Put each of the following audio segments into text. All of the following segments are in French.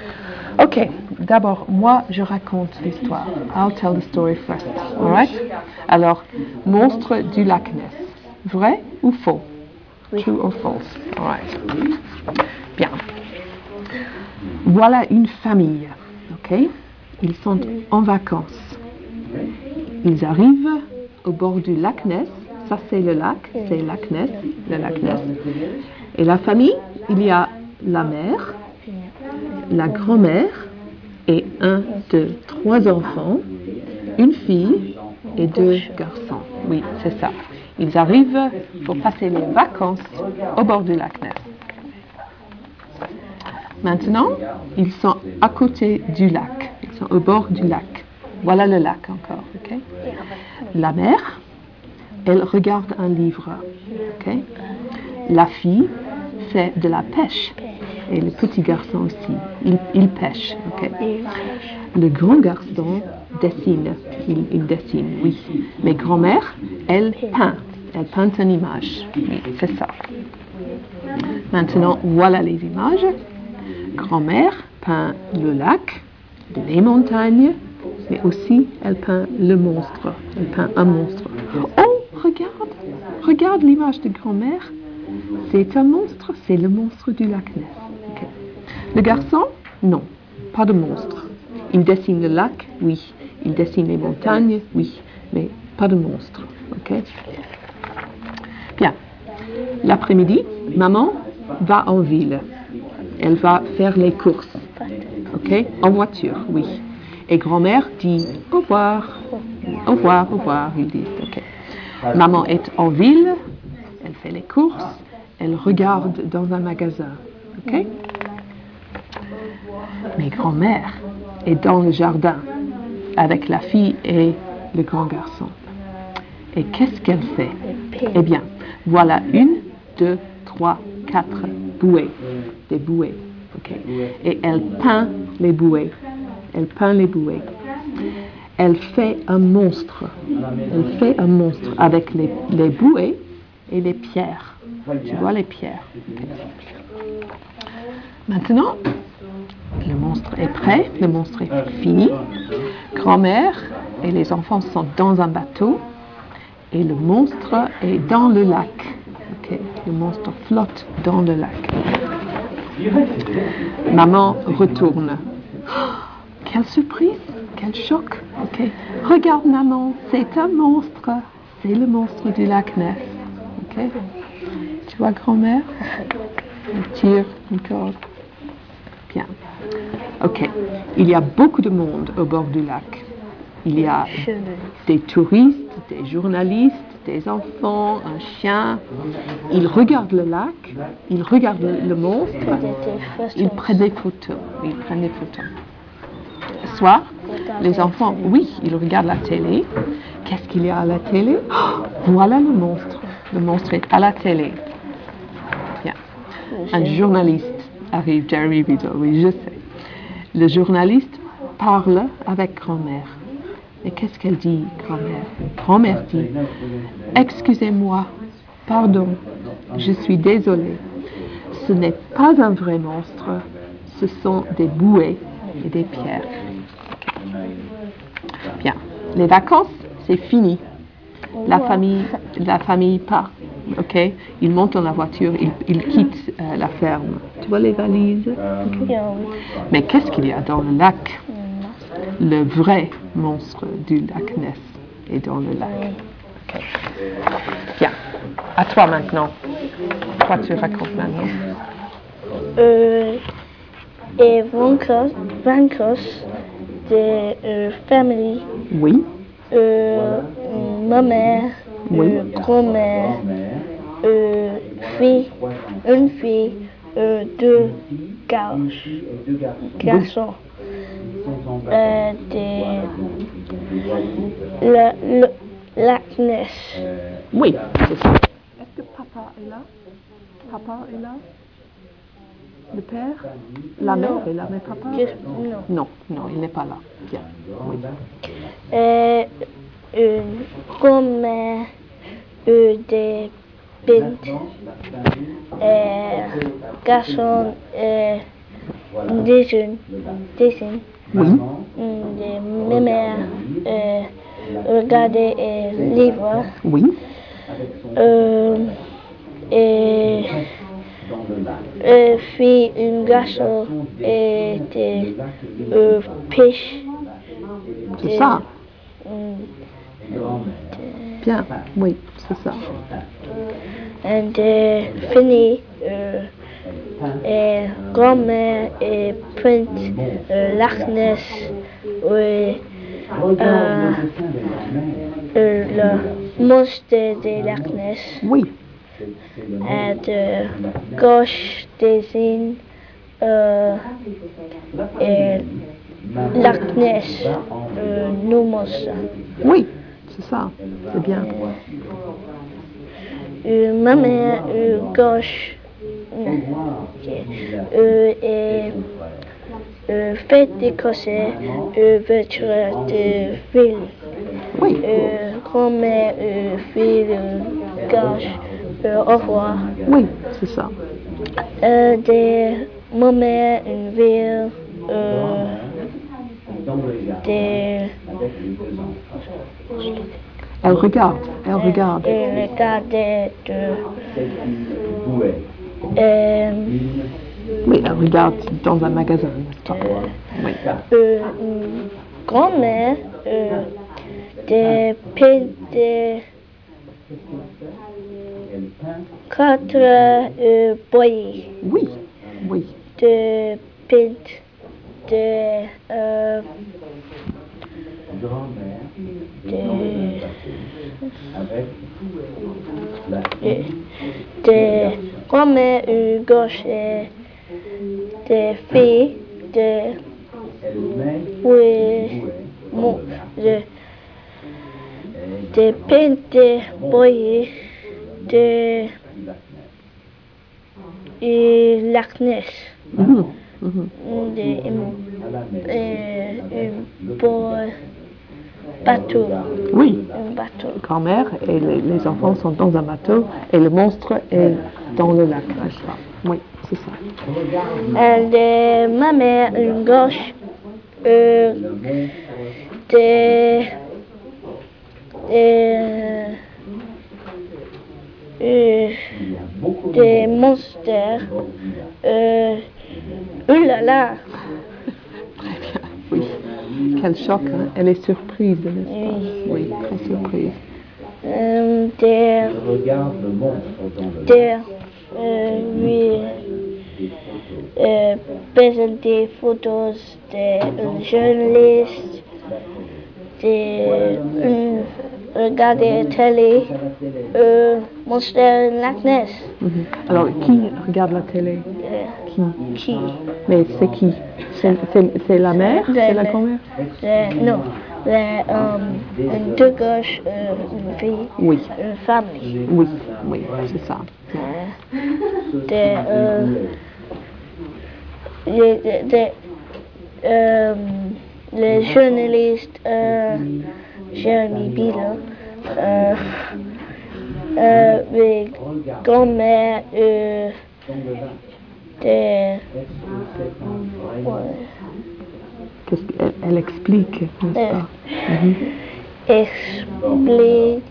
Ok, d'abord, moi, je raconte l'histoire. I'll tell the story first, all right? Alors, monstre du lac Ness. Vrai ou faux? Oui. True or false? All right. Bien. Voilà une famille, ok? Ils sont en vacances. Ils arrivent au bord du lac Ness. Ça, c'est le lac, c'est le lac Ness. Et la famille, il y a la mère, la grand-mère et 1, 2, 3 enfants, une fille et 2 garçons. Oui, c'est ça. Ils arrivent pour passer les vacances au bord du lac Ness. Maintenant, ils sont à côté du lac. Ils sont au bord du lac. Voilà le lac encore, ok? La mère, elle regarde un livre, ok? La fille fait de la pêche. Et le petit garçon aussi, il pêche, ok? Le grand garçon dessine, il dessine, oui. Mais grand-mère, elle peint une image. Oui, c'est ça. Maintenant, voilà les images. Grand-mère peint le lac, les montagnes, mais aussi elle peint le monstre. Elle peint un monstre. Oh, regarde l'image de grand-mère. C'est un monstre, c'est le monstre du lac Ness. Okay. Le garçon, non, pas de monstre. Il dessine le lac, oui. Il dessine les montagnes, oui, mais pas de monstre. Okay. Bien. L'après-midi, maman va en ville. Elle va faire les courses, ok, en voiture, oui. Et grand-mère dit au revoir, au revoir, ils disent, ok. Maman est en ville, elle fait les courses, elle regarde dans un magasin, ok. Mais grand-mère est dans le jardin avec la fille et le grand garçon. Et qu'est-ce qu'elle fait? Eh bien, voilà 1, 2, 3, 4 bouées, des bouées. Okay. Et elle peint les bouées. Elle peint les bouées. Elle fait un monstre. Elle fait un monstre avec les bouées et les pierres. Tu vois les pierres. Okay. Maintenant, le monstre est prêt. Le monstre est fini. Grand-mère et les enfants sont dans un bateau. Et le monstre est dans le lac. Okay. Le monstre flotte dans le lac. Maman retourne. Oh, quelle surprise, quel choc. Okay. Regarde maman, c'est un monstre. C'est le monstre du lac Ness. Okay. Tu vois grand-mère? Elle tire une corde. Bien. Ok. Il y a beaucoup de monde au bord du lac. Il y a des touristes, des journalistes, des enfants, un chien. Ils regardent le lac, ils regardent le monstre, ils prennent des photos. Le soir, les enfants, oui, ils regardent la télé. Qu'est-ce qu'il y a à la télé? Oh, voilà le monstre. Le monstre est à la télé. Bien. Un journaliste arrive, Jeremy Beadle, oui, je sais. Le journaliste parle avec grand-mère. Et qu'est-ce qu'elle dit, grand-mère? Grand-mère dit, excusez-moi, pardon, je suis désolée. Ce n'est pas un vrai monstre, ce sont des bouées et des pierres. Bien, les vacances, c'est fini. La famille part, ok? Ils montent dans la voiture, ils quittent la ferme. Tu vois les valises? Okay. Mais qu'est-ce qu'il y a dans le lac? Le vrai monstre du lac Ness est dans le lac. Okay. Bien. À toi maintenant. Toi, tu racontes maintenant. Et vacances de famille. Oui. Ma mère, Oui. grand-mère, une fille, 2 garçons. Le lac Ness. Oui, c'est ça. Est-ce que papa est là? Papa est là? Le père? La mère est là, mais papa? Non, il n'est pas là. Bien. Oui. Une grand-mère, des bint, garçon, dessine. Oui. Ma mère regardait un livre Oui. et fit un garçon et pêche. C'est ça. Mm, Bien. Oui, c'est ça. and fini grand-mère et Prince Loch Ness et le monstre de Loch Ness Oui. et de gauche dessine et Loch Ness nous monstre. Oui, c'est ça. C'est bien. Ma mère gauche et fête d'écossais voiture de ville. Oui. Grand-mère fille gauche au revoir. Oui, c'est ça. Ma mère une ville Elle regarde. Elle regarde. elle regardait Oui, elle regarde dans un magasin, n'est-ce pas? Oui. une grand-mère de peint quatre boyers Oui. Oui. de peint de grand-mère gauche et de filles de de peint de boyers de Loch Ness. Mhm. Mhm. Un bateau. Oui. Un bateau. Grand-mère et les enfants sont dans un bateau et le monstre est dans le lac, n'est-ce pas? Oui, c'est ça. Et ma mère, une gauche, des monstres. Là là. Très bien, oui. Quel choc, hein? Elle est surprise, n'est-ce pas? Oui, très surprise. Présenter photos de journalistes, regarder la télé, Monster Loch Ness. Mhm. Alors, qui regarde la télé? Qui? Mais c'est qui? C'est la mère? C'est la grand-mère? Non, deux gauches, une fille, Oui. une famille. Oui, oui, c'est ça. Le journaliste Jeremy Beadle, avec grand-mère Qu'est-ce qu'elle explique, n'est-ce pas? explique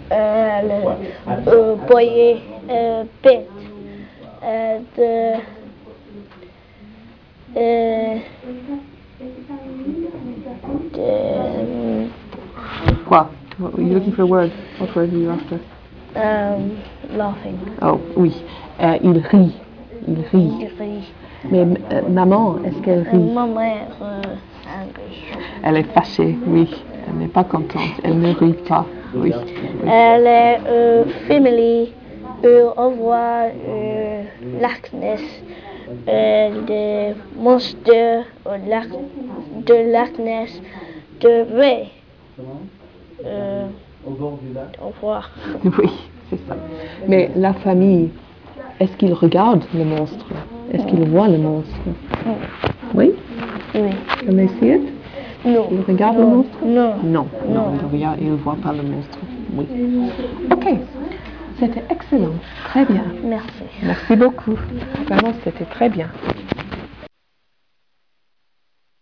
le boyer bête Quoi? You're looking for a word. What word are you after? laughing. Oh, oui. Il rit. Il rit. Il rit. Mais maman, est-ce qu'elle rit? Maman Elle est fâchée, oui. Elle n'est pas contente. Elle ne rit pas. Oui. Elle est famille. Au revoir Loch Ness. De monstres de Loch Ness. De vrai. Au revoir. Oui, c'est ça. Mais la famille, est-ce qu'ils regardent le monstre? Est-ce qu'ils voient le monstre? Oui? Oui. Can they see it? Non. Ils regardent le monstre? Non. Non, ils ne voient pas le monstre. Oui. Ok. C'était excellent. Très bien. Merci. Merci beaucoup. Vraiment, c'était très bien.